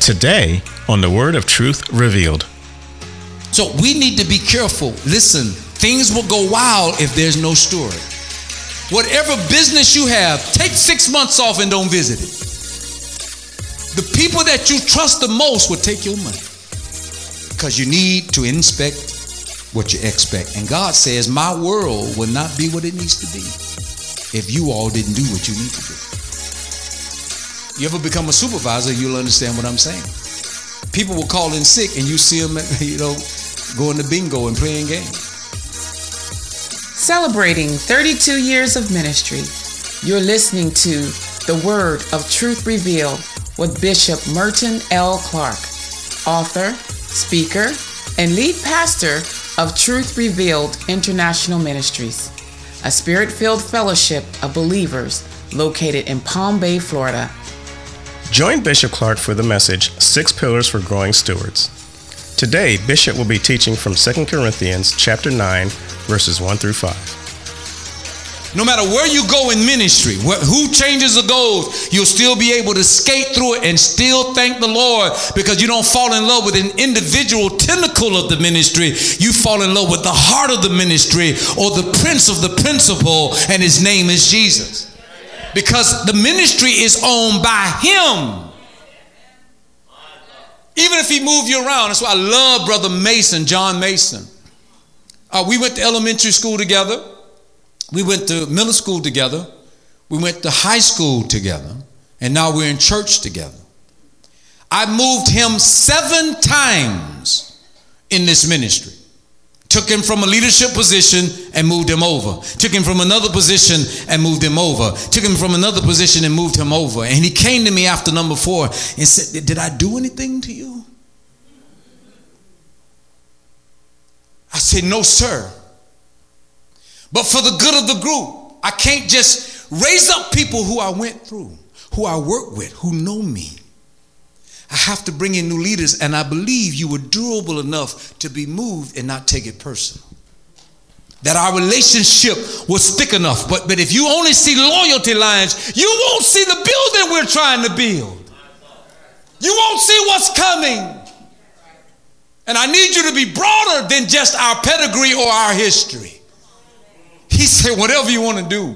Today on the Word of Truth Revealed. So we need to be careful. Listen, things will go wild if there's no steward. Whatever business you have, take 6 months off and don't visit it. The people that you trust the most will take your money because you need to inspect what you expect. And God says, my world will not be what it needs to be if you all didn't do what you need to do. You ever become a supervisor, you'll understand what I'm saying. People will call in sick and you see them, going to bingo and playing games. Celebrating 32 years of ministry, you're listening to The Word of Truth Revealed with Bishop Merton L. Clark, author, speaker, and lead pastor of Truth Revealed International Ministries, a spirit-filled fellowship of believers located in Palm Bay, Florida. Join Bishop Clark for the message, 6 Pillars for Growing Stewards. Today, Bishop will be teaching from 2 Corinthians chapter 9, verses 1 through 5. No matter where you go in ministry, who changes or goes, you'll still be able to skate through it and still thank the Lord because you don't fall in love with an individual tentacle of the ministry. You fall in love with the heart of the ministry or the prince of the principle, and his name is Jesus. Because the ministry is owned by him. Even if he moved you around. That's why I love Brother Mason, John Mason. We went to elementary school together. We went to middle school together. We went to high school together. And now we're in church together. I moved him 7 times in this ministry. Took him from a leadership position and moved him over. Took him from another position and moved him over. Took him from another position and moved him over. And he came to me after number 4 and said, did I do anything to you? I said, no, sir. But for the good of the group, I can't just raise up people who I went through, who I work with, who know me. I have to bring in new leaders, and I believe you were durable enough to be moved and not take it personal. That our relationship was thick enough. But if you only see loyalty lines, you won't see the building we're trying to build. You won't see what's coming. And I need you to be broader than just our pedigree or our history. He said, whatever you want to do.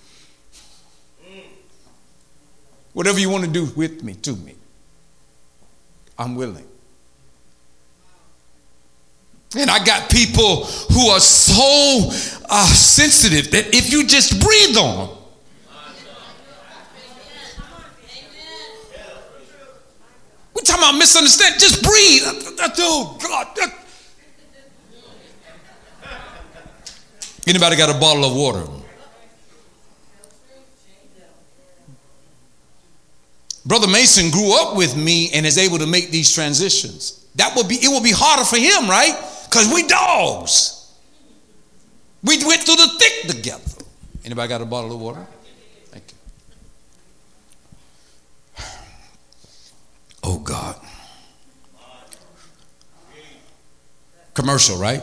Whatever you want to do with me, to me. I'm willing. And I got people who are so sensitive that if you just breathe on them, we're talking about misunderstanding. Just breathe. Oh, God. Anybody got a bottle of water? Brother Mason grew up with me and is able to make these transitions. It would be harder for him, right? Because we dogs. We went through the thick together. Anybody got a bottle of water? Thank you. Oh, God. Commercial, right?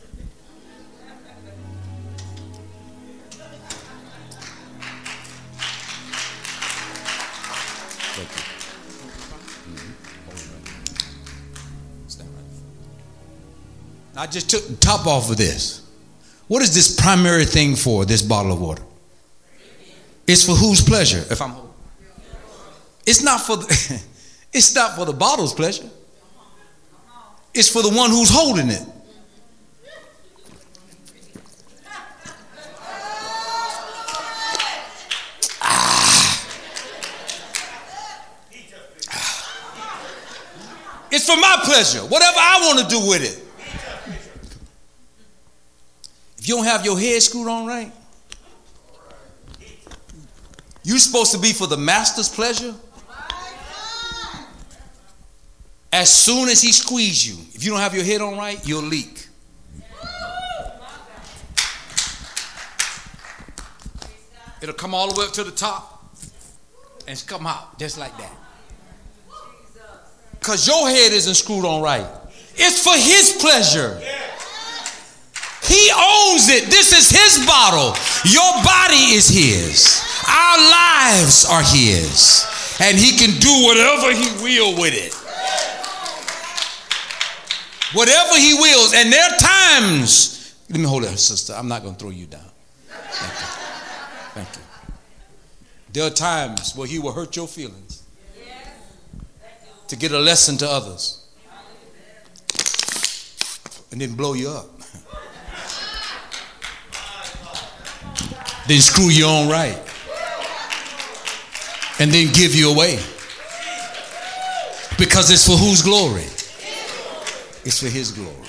I just took the top off of this. What is this primary thing for, this bottle of water? It's for whose pleasure? If I'm holding. It's not for the bottle's pleasure. It's for the one who's holding it. It's for my pleasure. Whatever I want to do with it. If you don't have your head screwed on right, you're supposed to be for the master's pleasure. As soon as he squeezes you, if you don't have your head on right, you'll leak. It'll come all the way up to the top and come out just like that. Because your head isn't screwed on right. It's for his pleasure. He owns it. This is his bottle. Your body is his. Our lives are his. And he can do whatever he will with it. Whatever he wills. And there are times, let me hold it, sister. I'm not going to throw you down. Thank you. Thank you. There are times where he will hurt your feelings to get a lesson to others and then blow you up. Then screw you on right. And then give you away. Because it's for whose glory? It's for his glory.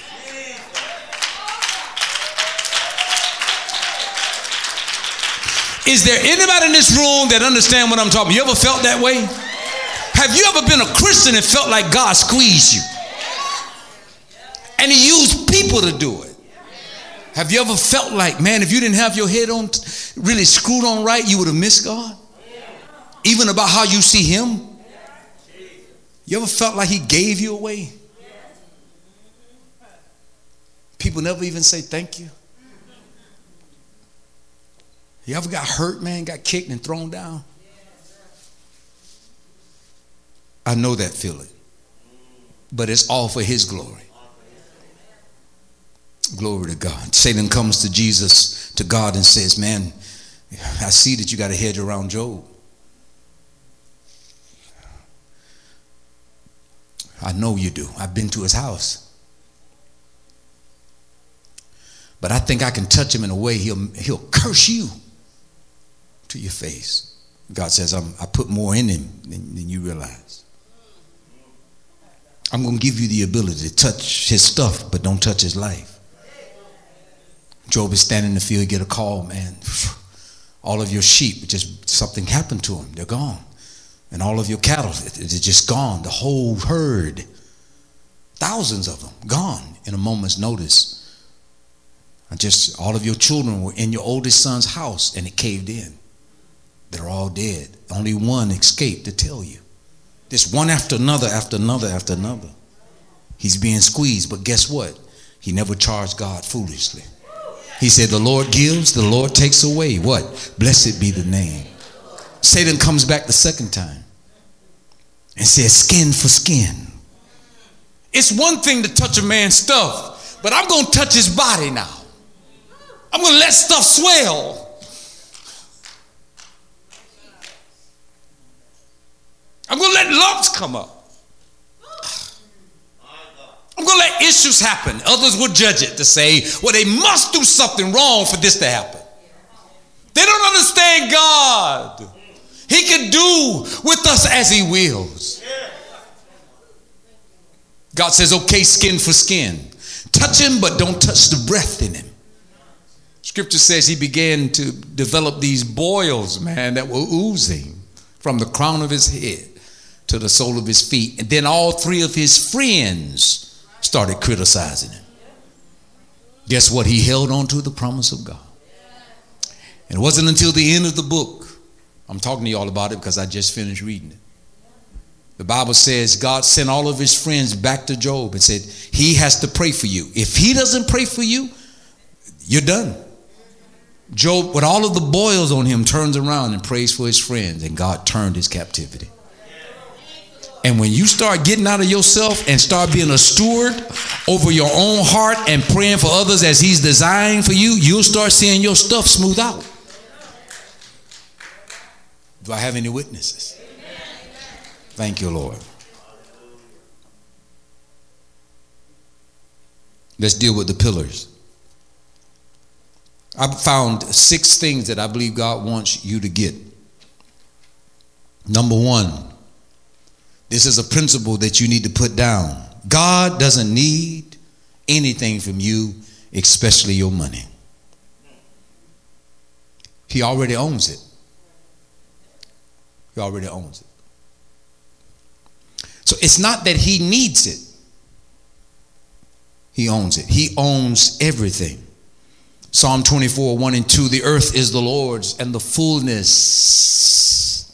Is there anybody in this room that understand what I'm talking about? You ever felt that way? Have you ever been a Christian and felt like God squeezed you? And he used people to do it. Have you ever felt like, man, if you didn't have your head on really screwed on right, you would have missed God? Even about how you see him? You ever felt like he gave you away? People never even say thank you. You ever got hurt, man, got kicked and thrown down? I know that feeling. But it's all for his glory. Glory to God. Satan comes to Jesus, to God, and says, man, I see that you got a hedge around Job. I know you do. I've been to his house. But I think I can touch him in a way he'll curse you to your face. God says, I put more in him than you realize. I'm going to give you the ability to touch his stuff, but don't touch his life. Job is standing in the field, get a call, man. All of your sheep, just something happened to them. They're gone. And all of your cattle, they're just gone. The whole herd, thousands of them, gone in a moment's notice. And just all of your children were in your oldest son's house and it caved in. They're all dead. Only one escaped to tell you. Just one after another, after another, after another. He's being squeezed, but guess what? He never charged God foolishly. He said, the Lord gives, the Lord takes away. What? Blessed be the name. Satan comes back the second time and says, skin for skin. It's one thing to touch a man's stuff, but I'm going to touch his body now. I'm going to let stuff swell. I'm going to let lumps come up. I'm going to let issues happen. Others will judge it to say, well, they must do something wrong for this to happen. They don't understand God. He can do with us as he wills. God says, okay, skin for skin. Touch him, but don't touch the breath in him. Scripture says he began to develop these boils, man, that were oozing from the crown of his head to the sole of his feet. And then all three of his friends started criticizing him. Guess what? He held on to the promise of God. And it wasn't until the end of the book, I'm talking to you all about it because I just finished reading it. The Bible says God sent all of his friends back to Job and said, he has to pray for you. If he doesn't pray for you, you're done. Job, with all of the boils on him, turns around and prays for his friends, and God turned his captivity. And when you start getting out of yourself and start being a steward over your own heart and praying for others as he's designed for you, you'll start seeing your stuff smooth out. Do I have any witnesses? Thank you, Lord. Let's deal with the pillars. I've found 6 things that I believe God wants you to get. Number 1, this is a principle that you need to put down. God doesn't need anything from you, especially your money. He already owns it. He already owns it. So it's not that he needs it. He owns it. He owns everything. Psalm 24, 1 and 2, the earth is the Lord's and the fullness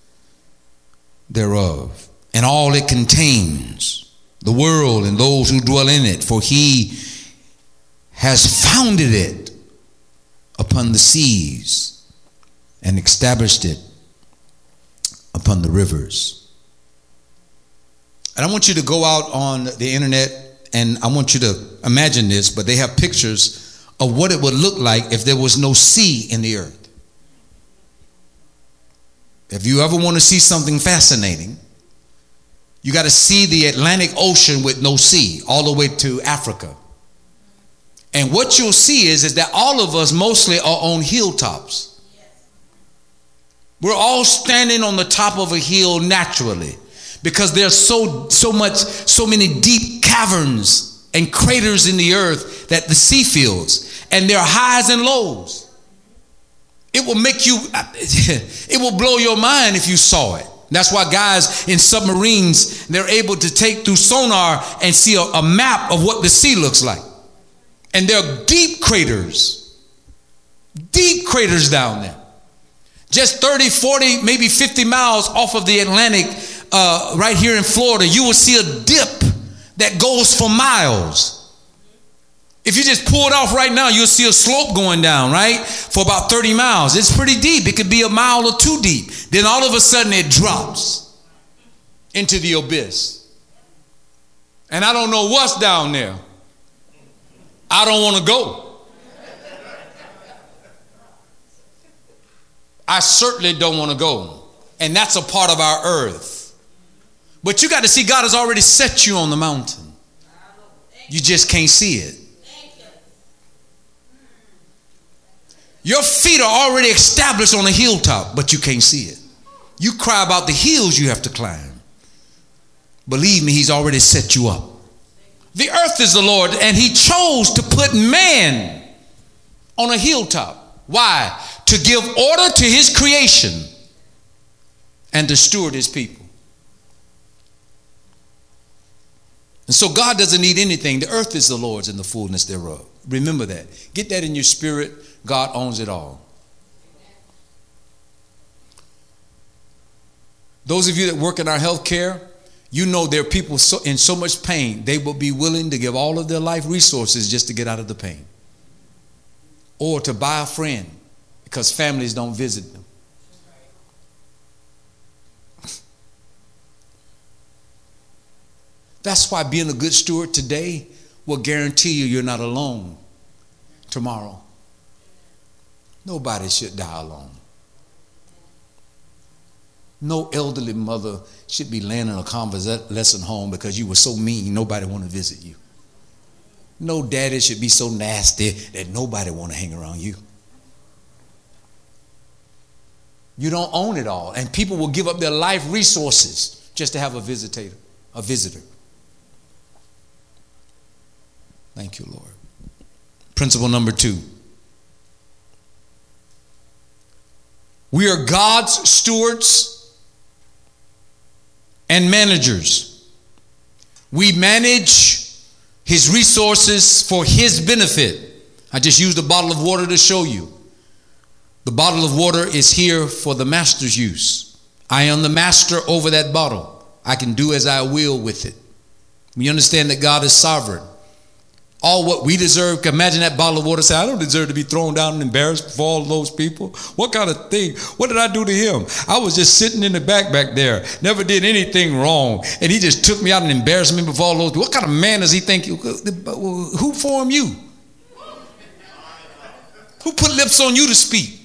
thereof, and all it contains, the world and those who dwell in it, for he has founded it upon the seas and established it upon the rivers. And I want you to go out on the internet and I want you to imagine this, but they have pictures of what it would look like if there was no sea in the earth. If you ever want to see something fascinating, you got to see the Atlantic Ocean with no sea all the way to Africa. And what you'll see is that all of us mostly are on hilltops. We're all standing on the top of a hill naturally because there's so many deep caverns and craters in the earth that the sea fills, and there are highs and lows. It will make you, it will blow your mind if you saw it. That's why guys in submarines, they're able to take through sonar and see a map of what the sea looks like. And there are deep craters down there. Just 30, 40, maybe 50 miles off of the Atlantic, right here in Florida, you will see a dip that goes for miles. If you just pull it off right now, you'll see a slope going down, right? For about 30 miles. It's pretty deep. It could be a mile or two deep. Then all of a sudden it drops into the abyss. And I don't know what's down there. I don't want to go. I certainly don't want to go. And that's a part of our earth. But you got to see, God has already set you on the mountain. You just can't see it. Your feet are already established on a hilltop, but you can't see it. You cry about the hills you have to climb. Believe me, he's already set you up. The earth is the Lord, and he chose to put man on a hilltop. Why? To give order to his creation and to steward his people. And so God doesn't need anything. The earth is the Lord's and the fullness thereof. Remember that. Get that in your spirit. God owns it all. Those of you that work in our health care, you know there are people in so much pain, they will be willing to give all of their life resources just to get out of the pain. Or to buy a friend because families don't visit them. That's why being a good steward today will guarantee you're not alone tomorrow. Nobody should die alone. No elderly mother should be laying in a convalescent home because you were so mean nobody want to visit you. No daddy should be so nasty that nobody want to hang around you. You don't own it all, and people will give up their life resources just to have a visitor. Thank you, Lord. Principle number 2. We are God's stewards and managers. We manage his resources for his benefit. I just used a bottle of water to show you. The bottle of water is here for the master's use. I am the master over that bottle. I can do as I will with it. We understand that God is sovereign. All what we deserve, imagine that bottle of water say, I don't deserve to be thrown down and embarrassed before all those people. What kind of thing? What did I do to him? I was just sitting in the back there, never did anything wrong, and he just took me out and embarrassed me before all those people. What kind of man does he think? Who formed you? Who put lips on you to speak?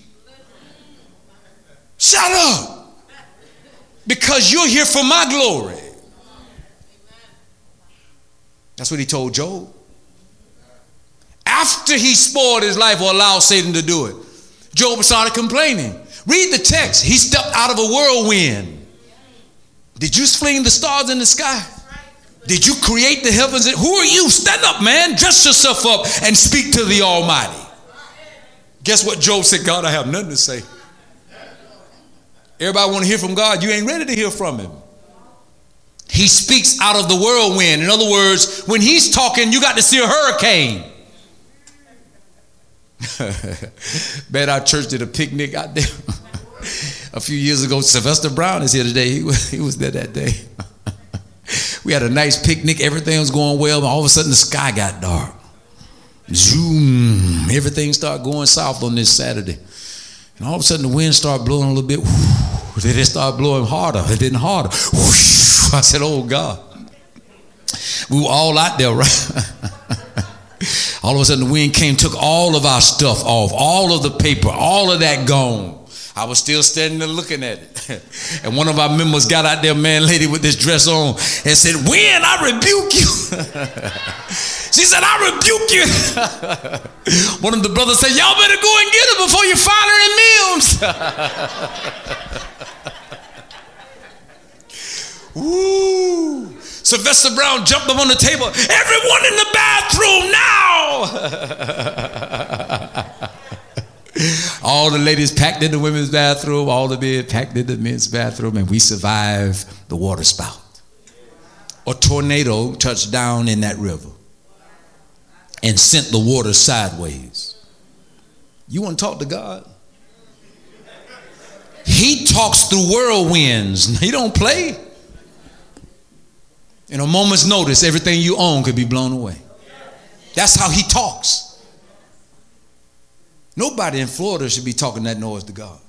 Shut up! Because you're here for my glory. That's what he told Job. After he spoiled his life or allowed Satan to do it, Job started complaining. Read the text. He stepped out of a whirlwind. Did you fling the stars in the sky? Did you create the heavens? Who are you? Stand up, man. Dress yourself up and speak to the Almighty. Guess what Job said? God, I have nothing to say. Everybody want to hear from God. You ain't ready to hear from him. He speaks out of the whirlwind. In other words, when he's talking, you got to see a hurricane. Bet our church did a picnic out there a few years ago. Sylvester Brown is here today. He was there that day. We had a nice picnic. Everything was going well. And all of a sudden the sky got dark. Zoom. Everything started going south on this Saturday. And all of a sudden the wind started blowing a little bit. Then it started blowing harder. It didn't harder. I said, oh God. We were all out there, right? All of a sudden the wind came, took all of our stuff off, all of the paper, all of that gone. I was still standing there looking at it. And one of our members got out there, man, lady with this dress on, and said, "Wind, I rebuke you." She said, "I rebuke you." One of the brothers said, "Y'all better go and get her before you find her in Mills." Woo! Sylvester Brown jumped up on the table. "Everyone in the bathroom now!" All the ladies packed in the women's bathroom, all the men packed in the men's bathroom, and we survived the water spout. A tornado touched down in that river and sent the water sideways. You want to talk to God? He talks through whirlwinds. He don't play. In a moment's notice, everything you own could be blown away. That's how he talks. Nobody in Florida should be talking that noise to God.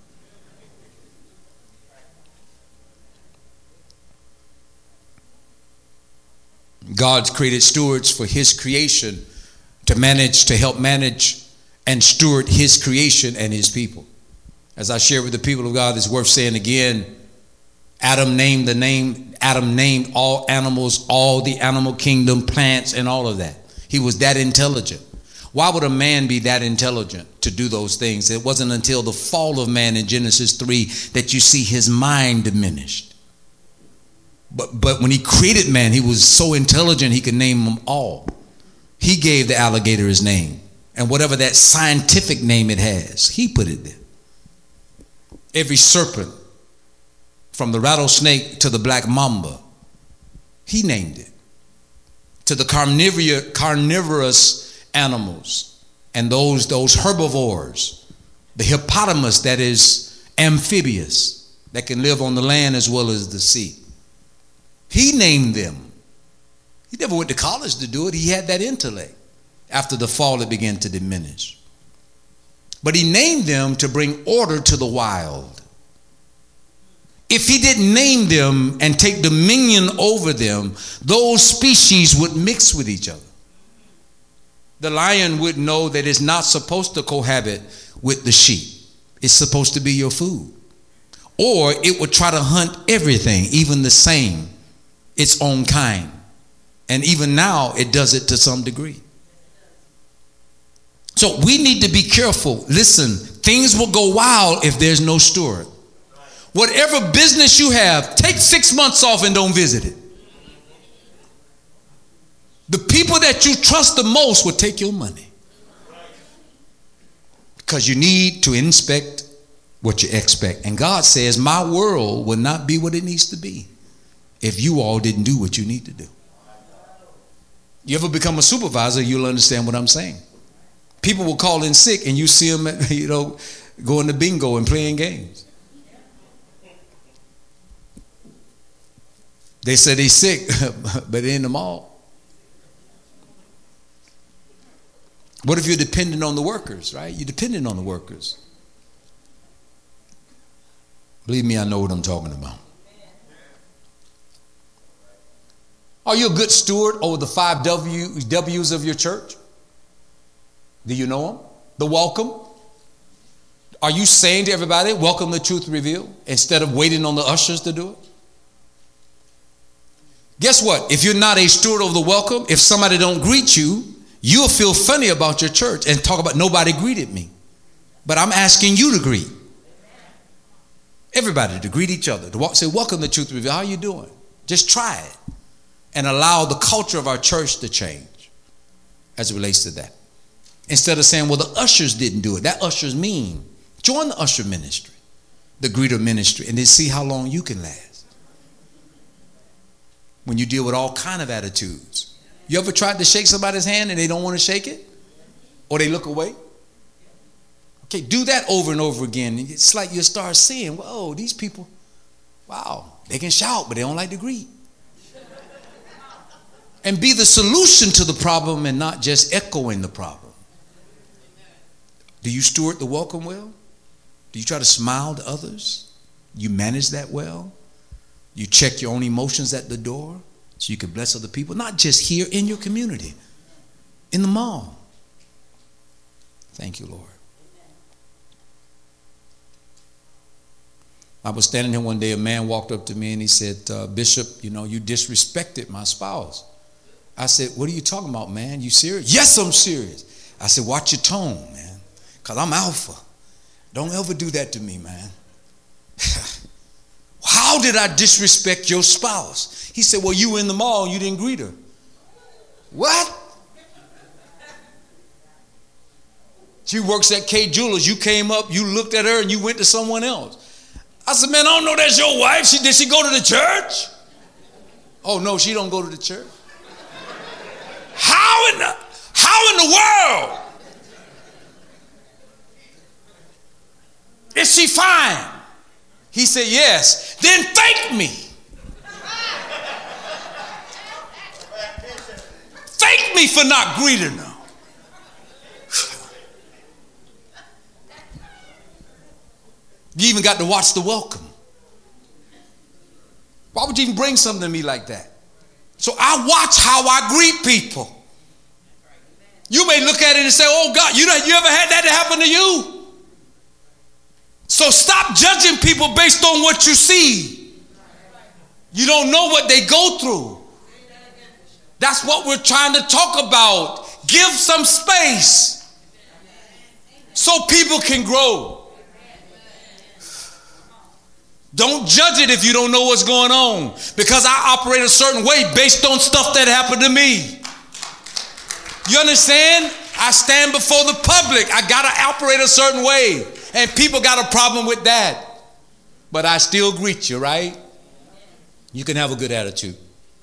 God's created stewards for his creation to manage, to help manage and steward his creation and his people. As I share with the people of God, it's worth saying again, Adam named all animals, all the animal kingdom, plants, and all of that. He was that intelligent. Why would a man be that intelligent to do those things? It wasn't until the fall of man in Genesis 3 that you see his mind diminished. But when he created man, he was so intelligent he could name them all. He gave the alligator his name, and whatever that scientific name it has, he put it there. Every serpent, from the rattlesnake to the black mamba, he named it. To the carnivorous animals and those herbivores, the hippopotamus that is amphibious, that can live on the land as well as the sea. He named them. He never went to college to do it. He had that intellect. After the fall, it began to diminish. But he named them to bring order to the wild. If he didn't name them and take dominion over them, those species would mix with each other. The lion would know that it's not supposed to cohabit with the sheep. It's supposed to be your food. Or it would try to hunt everything, even the same, its own kind. And even now, it does it to some degree. So we need to be careful. Listen, things will go wild if there's no steward. Whatever business you have, take 6 months off and don't visit it. The people that you trust the most will take your money. Because you need to inspect what you expect. And God says, my world will not be what it needs to be if you all didn't do what you need to do. You ever become a supervisor, you'll understand what I'm saying. People will call in sick and you see them, going to bingo and playing games. They said he's sick, but they're in the mall. What if you're dependent on the workers, right? You're dependent on the workers. Believe me, I know what I'm talking about. Are you a good steward over the 5 W's of your church? Do you know them? The welcome. Are you saying to everybody, welcome to Truth Revealed, instead of waiting on the ushers to do it? Guess what? If you're not a steward of the welcome, if somebody don't greet you, you'll feel funny about your church and talk about nobody greeted me. But I'm asking you to greet. Everybody to greet each other. To say, welcome to Truth Revealed. How you doing? Just try it. And allow the culture of our church to change as it relates to that. Instead of saying, well, the ushers didn't do it. That usher's mean. Join the usher ministry, the greeter ministry, and then see how long you can last. When you deal with all kind of attitudes. You ever tried to shake somebody's hand and they don't want to shake it? Or they look away? Okay, do that over and over again. It's like you start seeing, whoa, these people, wow, they can shout, but they don't like to greet. And be the solution to the problem and not just echoing the problem. Do you steward the welcome well? Do you try to smile to others? You manage that well? You check your own emotions at the door? so you can bless other people, not just here in your community, in the mall. Thank you, Lord. I was standing here one day, a man walked up to me and he said, Bishop, you disrespected my spouse. I said, what are you talking about, man? You serious? Yes, I'm serious. I said, watch your tone, man, because I'm alpha. Don't ever do that to me, man. How did I disrespect your spouse? He said, well, you were in the mall, you didn't greet her. What? She works at K Jewelers. You came up, you looked at her, and you went to someone else. I said, man, I don't know that's your wife. Did she go to the church? Oh, no, she don't go to the church. How in the world is she fine? He said, yes. Then thank me. Thank me for not greeting her. You even got to watch the welcome. Why would you even bring something to me like that? So I watch how I greet people. You may look at it and say, oh God, you ever had that happen to you? So stop judging people based on what you see. You don't know what they go through. That's what we're trying to talk about. Give some space so people can grow. Don't judge it if you don't know what's going on, because I operate a certain way based on stuff that happened to me. You understand? I stand before the public. I got to operate a certain way, and people got a problem with that. But I still greet you, right? You can have a good attitude.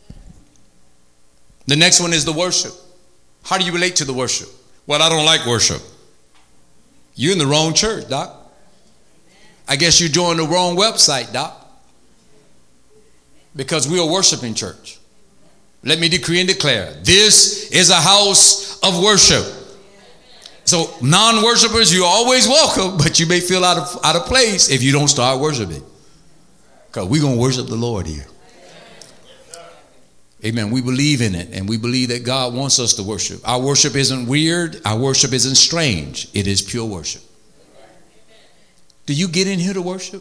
The next one is the worship. How do you relate to the worship? Well, I don't like worship. You're in the wrong church, Doc. I guess you joined the wrong website, Doc. Because we are worshiping church. Let me decree and declare, this is a house of worship. So non-worshipers, you're always welcome, but you may feel out of place if you don't start worshiping. Because we're going to worship the Lord here. Amen. We believe in it, and we believe that God wants us to worship. Our worship isn't weird. Our worship isn't strange. It is pure worship. Do you get in here to worship?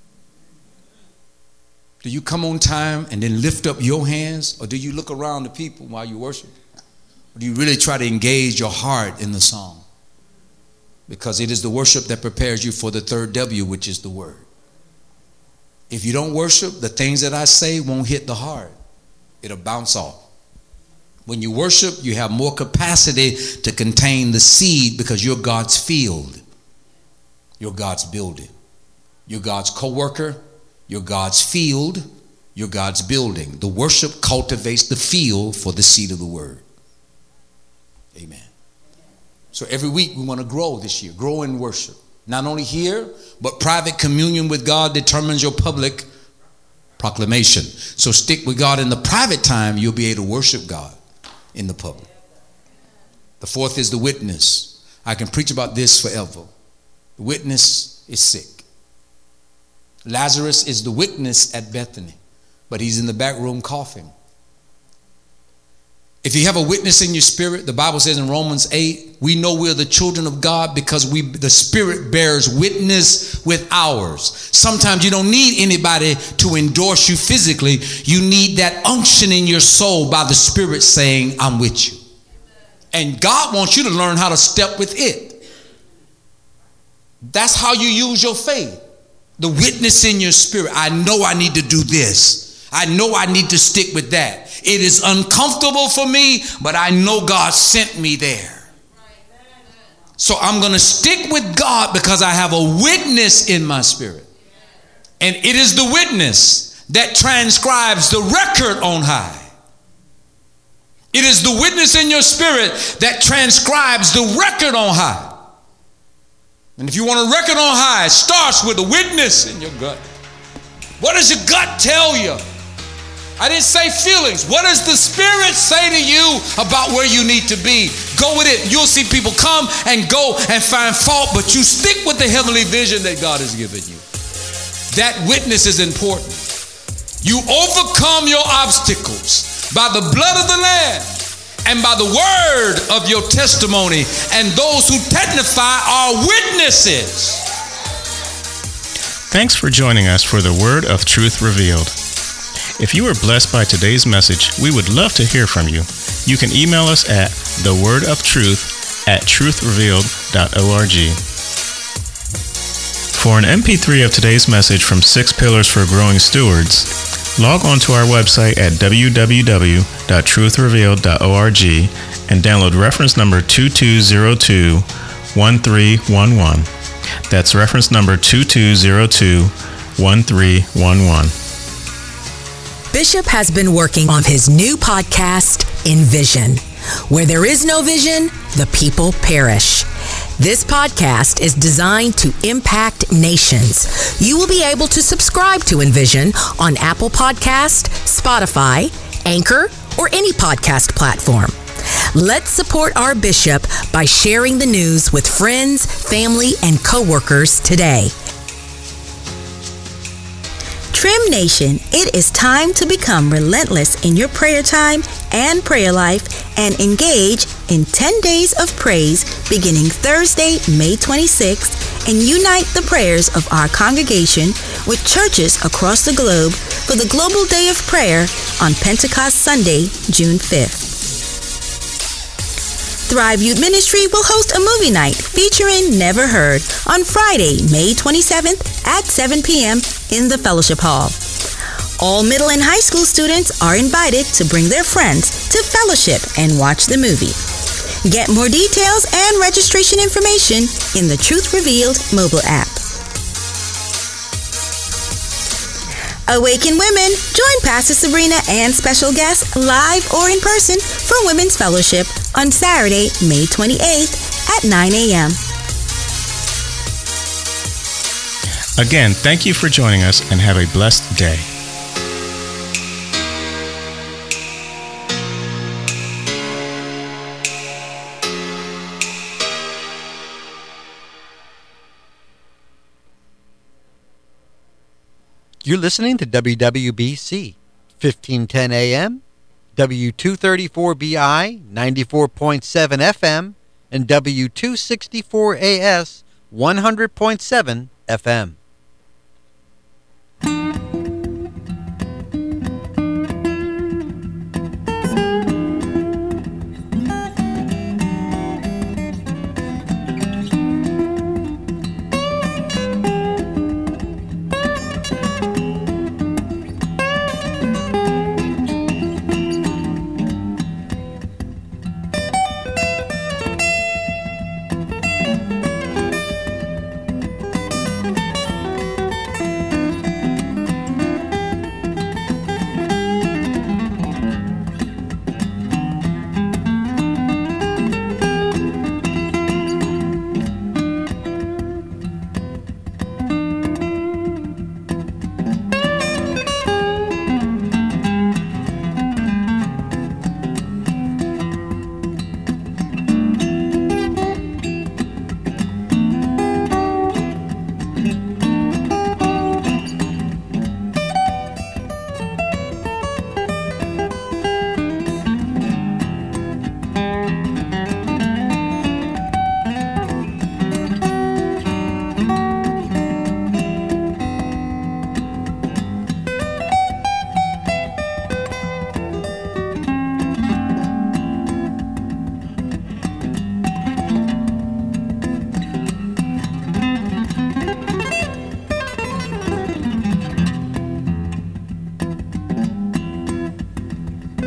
Do you come on time and then lift up your hands? Or do you look around the people while you worship? Or do you really try to engage your heart in the song? Because it is the worship that prepares you for the third W, which is the word. If you don't worship, the things that I say won't hit the heart. It'll bounce off. When you worship, you have more capacity to contain the seed because you're God's field. You're God's building. You're God's co-worker. You're God's field. You're God's building. The worship cultivates the field for the seed of the word. Amen. So every week we want to grow this year. Grow in worship. Not only here, but private communion with God determines your public proclamation. So stick with God in the private time. You'll be able to worship God in the public. The fourth is the witness. I can preach about this forever. The witness is sick. Lazarus is the witness at Bethany, but he's in the back room coughing. If you have a witness in your spirit, the Bible says in Romans 8, we know we're the children of God because the Spirit bears witness with ours. Sometimes you don't need anybody to endorse you physically. You need that unction in your soul by the Spirit saying, I'm with you. And God wants you to learn how to step with it. That's how you use your faith. The witness in your spirit. I know I need to do this. I know I need to stick with that. It is uncomfortable for me, but I know God sent me there. So I'm going to stick with God because I have a witness in my spirit. And it is the witness that transcribes the record on high. It is the witness in your spirit that transcribes the record on high. And if you want a record on high, it starts with a witness in your gut. What does your gut tell you? I didn't say feelings. What does the Spirit say to you about where you need to be? Go with it. You'll see people come and go and find fault, but you stick with the heavenly vision that God has given you. That witness is important. You overcome your obstacles by the blood of the Lamb and by the word of your testimony, and those who testify are witnesses. Thanks for joining us for the Word of Truth Revealed. If you were blessed by today's message, we would love to hear from you. You can email us at thewordofTruth@truthrevealed.org. For an MP3 of today's message from 6 Pillars for Growing Stewards, log on to our website at www.truthrevealed.org and download reference number 2202-1311. That's reference number 2202-1311. Bishop has been working on his new podcast, Envision. Where there is no vision, the people perish. This podcast is designed to impact nations. You will be able to subscribe to Envision on Apple Podcast, Spotify, Anchor, or any podcast platform. Let's support our bishop by sharing the news with friends, family, and coworkers today. Trim Nation, it is time to become relentless in your prayer time and prayer life and engage in 10 days of praise beginning Thursday, May 26th, and unite the prayers of our congregation with churches across the globe for the Global Day of Prayer on Pentecost Sunday, June 5th. Thrive Youth Ministry will host a movie night featuring Never Heard on Friday, May 27th at 7 p.m. in the Fellowship Hall. All middle and high school students are invited to bring their friends to fellowship and watch the movie. Get more details and registration information in the Truth Revealed mobile app. Awaken Women, join Pastor Sabrina and special guests live or in person for Women's Fellowship on Saturday, May 28th at 9 a.m. Again, thank you for joining us and have a blessed day. You're listening to WWBC, 1510 AM, W234BI, 94.7 FM, and W264AS, 100.7 FM.